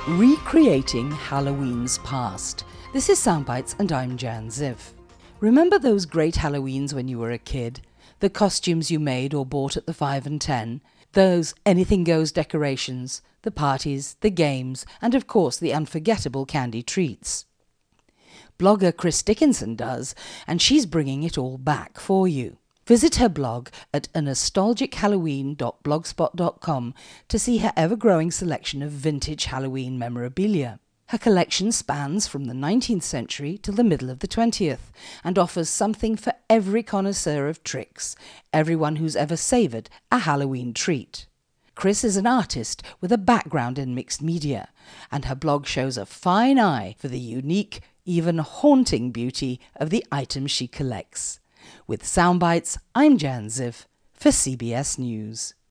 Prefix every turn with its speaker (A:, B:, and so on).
A: Recreating Halloween's past. This is Soundbites and I'm Jan Ziv. Remember those great Halloweens when you were a kid? The costumes you made or bought at the 5 and 10? Those anything goes decorations, the parties, the games, and of course the unforgettable candy treats. Blogger Chris Dickinson does, and she's bringing it all back for you. Visit her blog at anostalgichalloween.blogspot.com to see her ever-growing selection of vintage Halloween memorabilia. Her collection spans from the 19th century till the middle of the 20th and offers something for every connoisseur of tricks, everyone who's ever savoured a Halloween treat. Chris is an artist with a background in mixed media, and her blog shows a fine eye for the unique, even haunting beauty of the items she collects. With Soundbites, I'm Jan Ziv for CBS News.